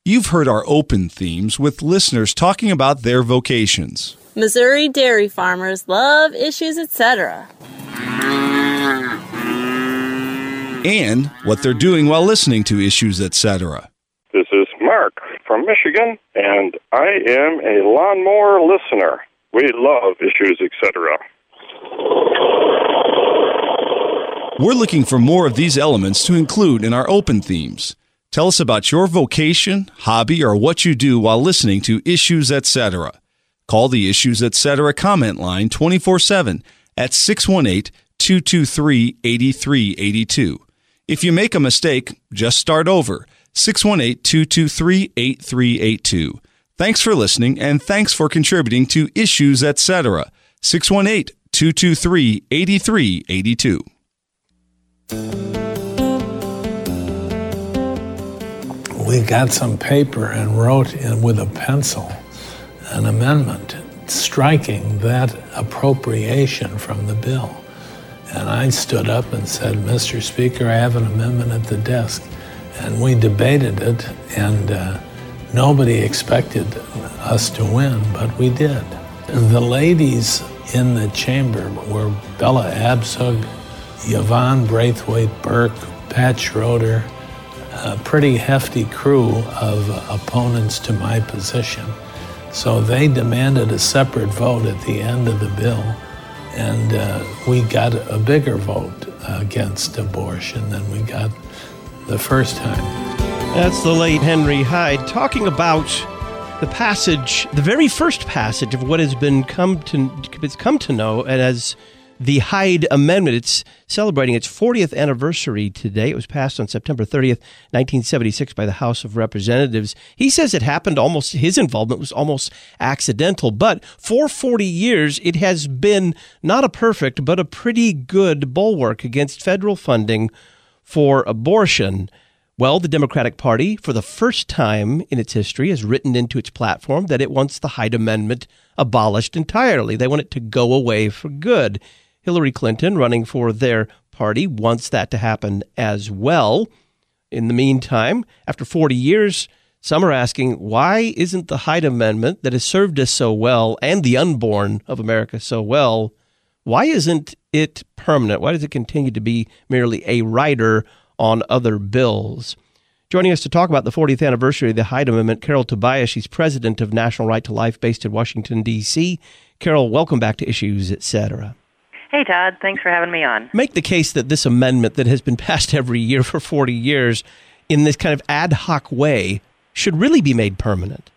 You've heard our open themes with listeners talking about their vocations. Missouri dairy farmers love issues, etc. And what they're doing while listening to issues, etc. This is Mark from Michigan, and I am a lawnmower listener. We love issues, etc. We're looking for more of these elements to include in our open themes. Tell us about your vocation, hobby, or what you do while listening to Issues, etc. Call the Issues, etc. comment line 24/7 at 618-223-8382. If you make a mistake, just start over. 618-223-8382. Thanks for listening, and thanks for contributing to Issues, etc. 618-223-8382. We got some paper and wrote in with a pencil an amendment striking that appropriation from the bill. And I stood up and said, Mr. Speaker, I have an amendment at the desk. And we debated it, and nobody expected us to win, but we did. The ladies in the chamber were Bella Abzug, Yvonne Braithwaite Burke, Pat Schroeder, a pretty hefty crew of opponents to my position. So they demanded a separate vote at the end of the bill, and we got a bigger vote against abortion than we got the first time. That's the late Henry Hyde talking about the passage, the very first passage of what has come to know as the Hyde Amendment. It's celebrating its 40th anniversary today. It was passed on September 30th, 1976 by the House of Representatives. He says it happened his involvement was almost accidental, but for 40 years it has been not a perfect, but a pretty good bulwark against federal funding for abortion. Well, the Democratic Party, for the first time in its history, has written into its platform that it wants the Hyde Amendment abolished entirely. They want it to go away for good. Hillary Clinton, running for their party, wants that to happen as well. In the meantime, after 40 years, some are asking, why isn't the Hyde Amendment that has served us so well and the unborn of America so well, why isn't it permanent? Why does it continue to be merely a rider on other bills? Joining us to talk about the 40th anniversary of the Hyde Amendment, Carol Tobias. She's president of National Right to Life based in Washington, D.C. Carol, welcome back to Issues, etc. Hey, Todd. Thanks for having me on. Make the case that this amendment that has been passed every year for 40 years in this kind of ad hoc way should really be made permanent.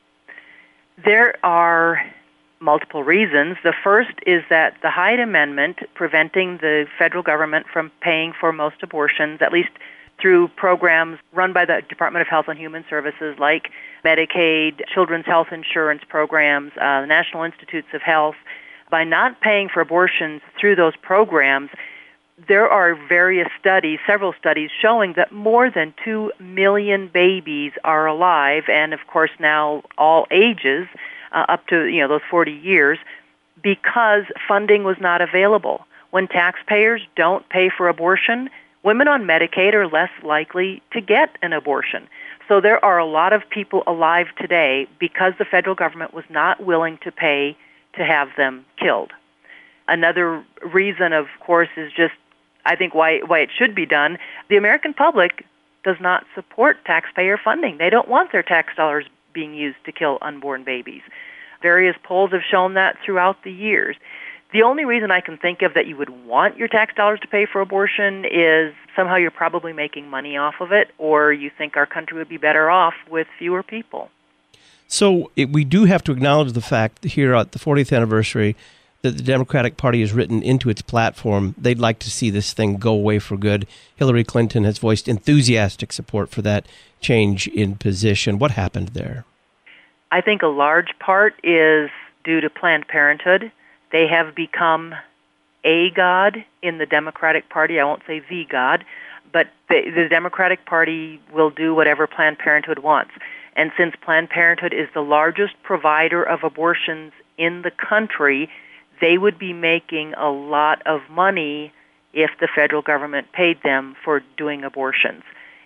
There are multiple reasons. The first is that the Hyde Amendment, preventing the federal government from paying for most abortions, at least through programs run by the Department of Health and Human Services like Medicaid, Children's Health Insurance programs, the National Institutes of Health, by not paying for abortions through those programs, there are several studies showing that more than 2 million babies are alive, and of course now all ages, up to those 40 years, because funding was not available. When taxpayers don't pay for abortion, women on Medicaid are less likely to get an abortion. So there are a lot of people alive today because the federal government was not willing to pay to have them killed. Another reason, of course, is just, I think, why it should be done. The American public does not support taxpayer funding. They don't want their tax dollars being used to kill unborn babies. Various polls have shown that throughout the years. The only reason I can think of that you would want your tax dollars to pay for abortion is somehow you're probably making money off of it, or you think our country would be better off with fewer people. So we do have to acknowledge the fact here at the 40th anniversary that the Democratic Party has written into its platform they'd like to see this thing go away for good. Hillary Clinton has voiced enthusiastic support for that change in position. What happened there? I think a large part is due to Planned Parenthood. They have become a god in the Democratic Party. I won't say the god, but the Democratic Party will do whatever Planned Parenthood wants. And since Planned Parenthood is the largest provider of abortions in the country, they would be making a lot of money if the federal government paid them for doing abortions.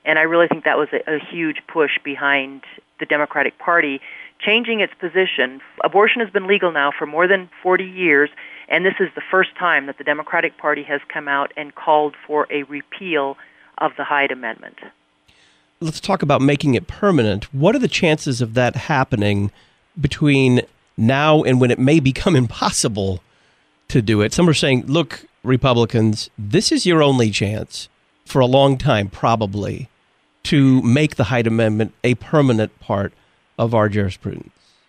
And I really think that was a huge push behind the Democratic Party changing its position. Abortion has been legal now for more than 40 years, and this is the first time that the Democratic Party has come out and called for a repeal of the Hyde Amendment. Let's talk about making it permanent. What are the chances of that happening between now and when it may become impossible to do it? Some are saying, look, Republicans, this is your only chance for a long time, probably, to make the Hyde Amendment a permanent part of our jurisprudence.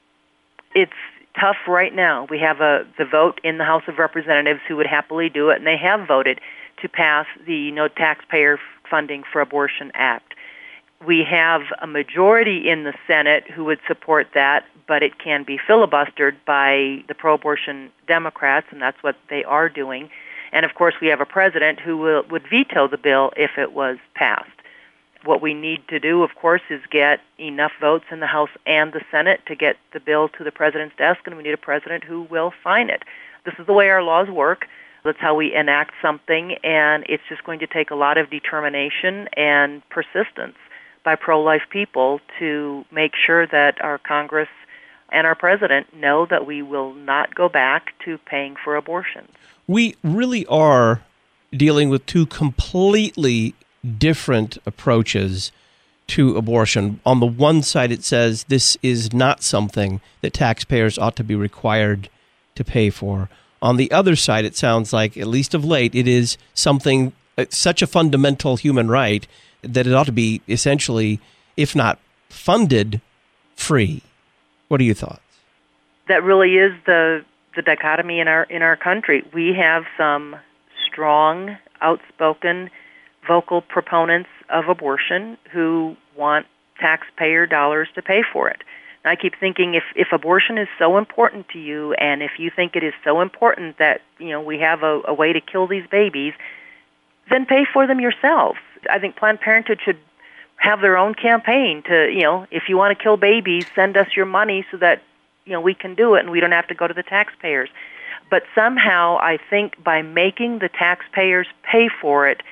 It's tough right now. We have the vote in the House of Representatives who would happily do it, and they have voted to pass the No Taxpayer Funding for Abortion Act. We have a majority in the Senate who would support that, but it can be filibustered by the pro-abortion Democrats, and that's what they are doing. And, of course, we have a president who would veto the bill if it was passed. What we need to do, of course, is get enough votes in the House and the Senate to get the bill to the president's desk, and we need a president who will sign it. This is the way our laws work. That's how we enact something, and it's just going to take a lot of determination and persistence by pro-life people to make sure that our Congress and our president know that we will not go back to paying for abortions. We really are dealing with two completely different approaches to abortion. On the one side, it says this is not something that taxpayers ought to be required to pay for. On the other side, it sounds like, at least of late, it is something, such a fundamental human right that it ought to be essentially, if not funded, free. What are your thoughts? That really is the dichotomy in our country. We have some strong, outspoken, vocal proponents of abortion who want taxpayer dollars to pay for it. And I keep thinking, if abortion is so important to you, and if you think it is so important that we have a way to kill these babies, then pay for them yourself. I think Planned Parenthood should have their own campaign to, if you want to kill babies, send us your money so that, we can do it and we don't have to go to the taxpayers. But somehow I think by making the taxpayers pay for it,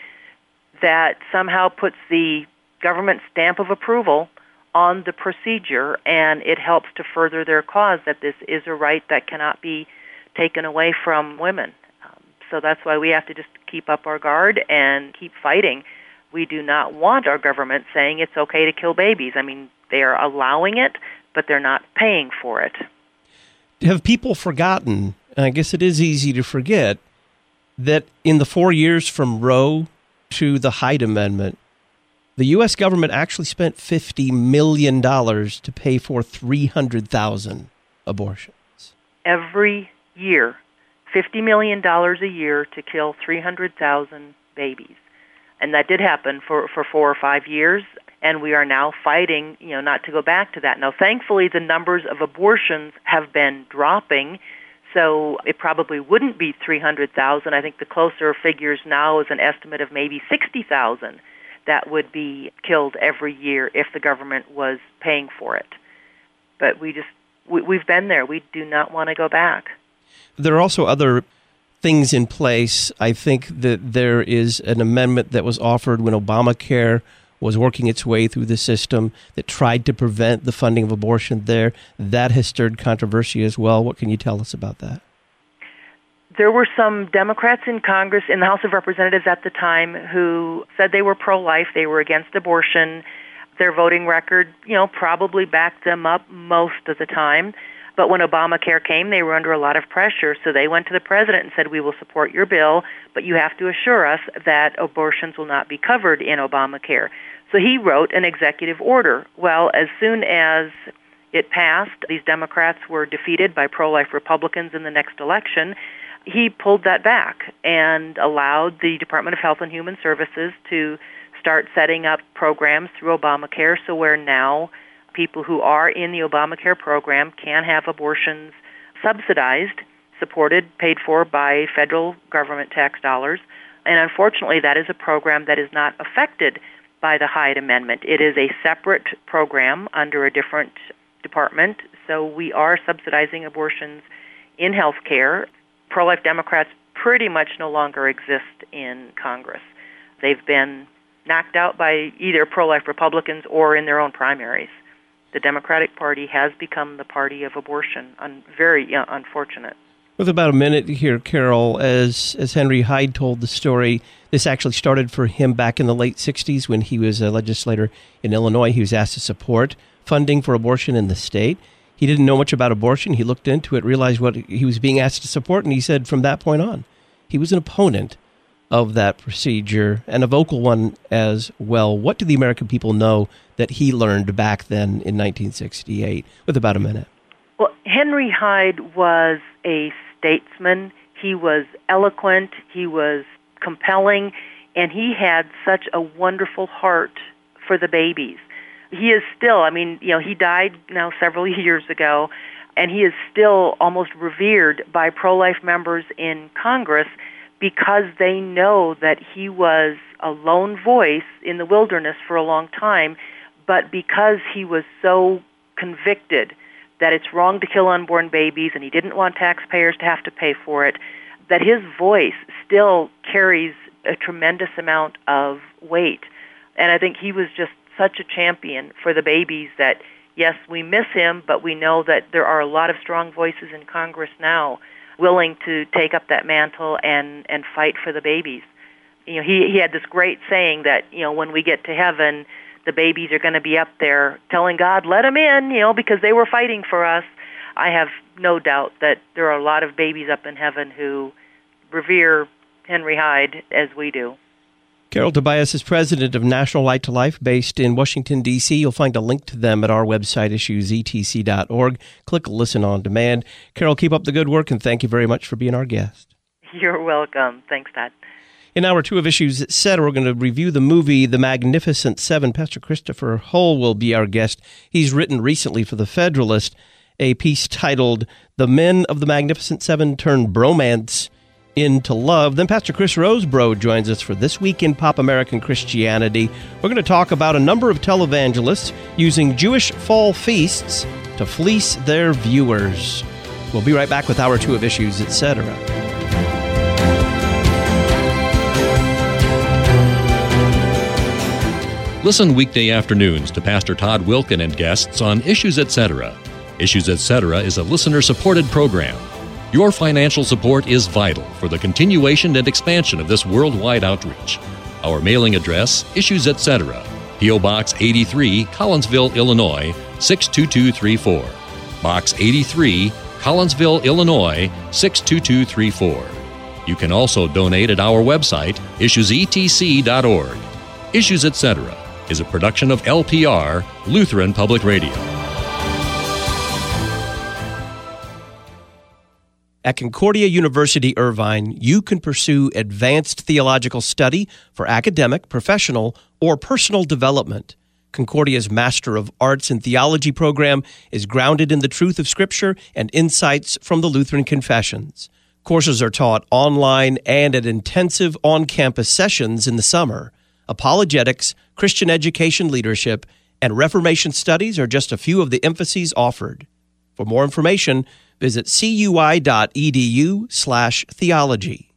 that somehow puts the government stamp of approval on the procedure, and it helps to further their cause that this is a right that cannot be taken away from women. So that's why we have to just keep up our guard and keep fighting. We do not want our government saying it's okay to kill babies. I mean, they are allowing it, but they're not paying for it. Have people forgotten, and I guess it is easy to forget, that in the 4 years from Roe to the Hyde Amendment, the U.S. government actually spent $50 million to pay for 300,000 abortions? Every year. $50 million a year to kill 300,000 babies. And that did happen for 4 or 5 years, and we are now fighting, not to go back to that. Now, thankfully, the numbers of abortions have been dropping, so it probably wouldn't be 300,000. I think the closer figures now is an estimate of maybe 60,000 that would be killed every year if the government was paying for it. But we've been there. We do not want to go back. There are also other things in place. I think that there is an amendment that was offered when Obamacare was working its way through the system that tried to prevent the funding of abortion there. That has stirred controversy as well. What can you tell us about that? There were some Democrats in Congress, in the House of Representatives at the time, who said they were pro-life, they were against abortion. Their voting record, probably backed them up most of the time. But when Obamacare came, they were under a lot of pressure, so they went to the president and said, we will support your bill, but you have to assure us that abortions will not be covered in Obamacare. So he wrote an executive order. Well, as soon as it passed, these Democrats were defeated by pro-life Republicans in the next election. He pulled that back and allowed the Department of Health and Human Services to start setting up programs through Obamacare, so where now people who are in the Obamacare program can have abortions subsidized, supported, paid for by federal government tax dollars. And unfortunately, that is a program that is not affected by the Hyde Amendment. It is a separate program under a different department, so we are subsidizing abortions in health care. Pro-life Democrats pretty much no longer exist in Congress. They've been knocked out by either pro-life Republicans or in their own primaries. The Democratic Party has become the party of abortion. Very unfortunate. With about a minute here, Carol, as Henry Hyde told the story, this actually started for him back in the late 60s when he was a legislator in Illinois. He was asked to support funding for abortion in the state. He didn't know much about abortion. He looked into it, realized what he was being asked to support, and he said from that point on, he was an opponent of that procedure, and a vocal one as well. What do the American people know that he learned back then in 1968? With about a minute. Well, Henry Hyde was a statesman. He was eloquent. He was compelling, and he had such a wonderful heart for the babies. He is still, he died now several years ago, and he is still almost revered by pro-life members in Congress because they know that he was a lone voice in the wilderness for a long time, but because he was so convicted that it's wrong to kill unborn babies and he didn't want taxpayers to have to pay for it, that his voice still carries a tremendous amount of weight. And I think he was just such a champion for the babies that, yes, we miss him, but we know that there are a lot of strong voices in Congress now willing to take up that mantle and fight for the babies. He had this great saying that, when we get to heaven, the babies are going to be up there telling God, let them in, because they were fighting for us. I have no doubt that there are a lot of babies up in heaven who revere Henry Hyde as we do. Carol Tobias is president of National Light to Life based in Washington, D.C. You'll find a link to them at our website, issuesetc.org. Click Listen on Demand. Carol, keep up the good work, and thank you very much for being our guest. You're welcome. Thanks, Todd. In Hour 2 of Issues Etc., we're going to review the movie The Magnificent Seven. Pastor Christopher Hull will be our guest. He's written recently for The Federalist a piece titled The Men of the Magnificent Seven Turn Bromance into Love. Then Pastor Chris Rosebrough joins us for This Week in Pop American Christianity. We're going to talk about a number of televangelists using Jewish fall feasts to fleece their viewers. We'll be right back with Hour 2 of Issues Etc. Listen weekday afternoons to Pastor Todd Wilkin and guests on Issues Etc. Issues Etc. is a listener-supported program. Your financial support is vital for the continuation and expansion of this worldwide outreach. Our mailing address, Issues Etc., P.O. Box 83, Collinsville, Illinois, 62234. Box 83, Collinsville, Illinois, 62234. You can also donate at our website, issuesetc.org. Issues Etc. is a production of LPR, Lutheran Public Radio. At Concordia University Irvine, you can pursue advanced theological study for academic, professional, or personal development. Concordia's Master of Arts in Theology program is grounded in the truth of Scripture and insights from the Lutheran Confessions. Courses are taught online and at intensive on-campus sessions in the summer. Apologetics, Christian education leadership, and Reformation studies are just a few of the emphases offered. For more information, visit cui.edu/theology.